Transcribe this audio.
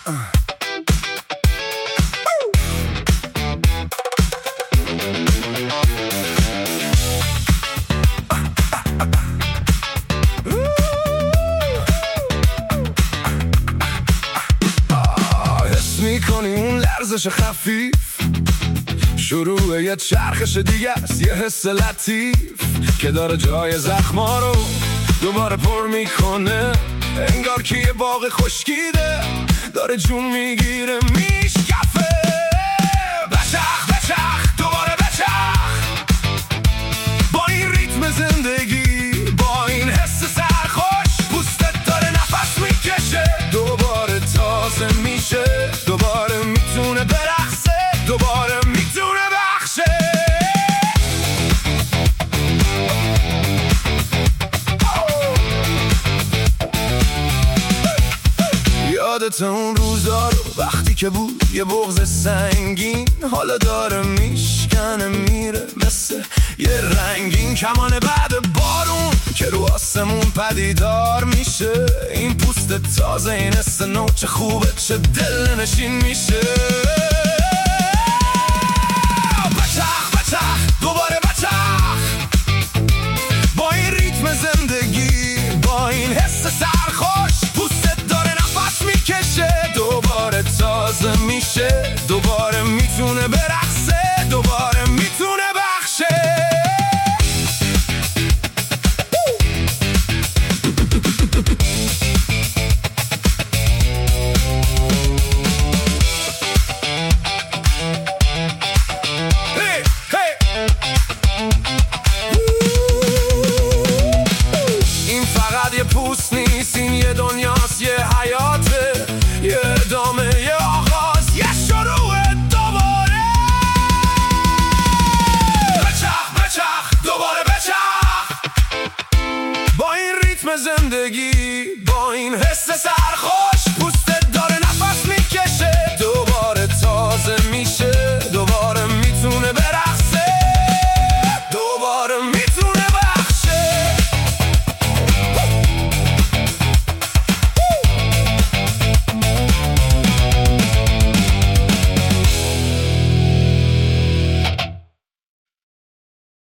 حس میکنی اون لرزش خفیف، شروع یه چرخش دیگه است، یه حس لطیف که داره جای زخما رو دوباره پر میکنه. انگار که یه باغ خشکیده داره جون میگیره میشکفه. بچخ بچخ دوباره بچخ، با این ریتم زندگی، با این حس سرخوش، پوستت داره نفس میکشه، دوباره تازه میشه، دوباره میتونه برقصه، دوباره میتونه بخشه. یادت اون روزا رو وقتی که بود یه بغض سنگین، حالا داره میشکنه میره مثل یه رنگین کمان بعد بارون که رو آسمون پدیدار میشه. این پوست تازه، این حس نو چه خوبه، چه دلنشین میشه. بچخ بچخ دوباره بچخ، با این ریتم زندگی، با این حس سرخوش، پوستت داره نفس میکشه، دوباره تازه میشه، دوباره میتونه برقصه، دوباره میتونه بخشه. یه پوست نیست، این یه دنیاست، یه حیاته، یه ادامه، یه آغاز، یه شروع دوباره. بچخ بچخ دوباره بچخ، با این ریتم زندگی، با این حس